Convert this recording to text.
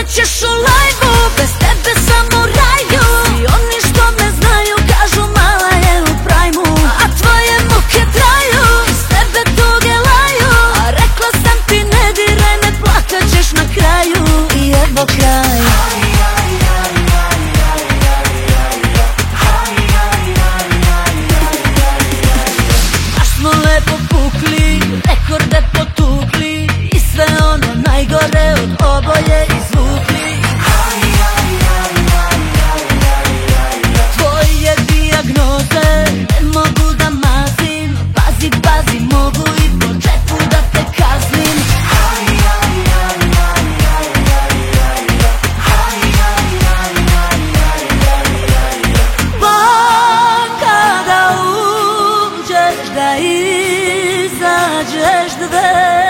ćeš u lajvu, bez tebe sam u raju. Svi oni što me znaju kažu mala je u prajmu, a tvoje muke traju, iz tebe tuge laju. A rekla sam ti ne diraj me, plakat ćeš na kraju. I evo kraj. Baš smo lepo pukli, rekorde potukli i sve ono najgore od oboje izvukli. Tvoje dijagnoze ne mogu da mazim, pazi, pazi, mogu i po džepu da te kaznim. Pa kada uđeš da izađeš dve,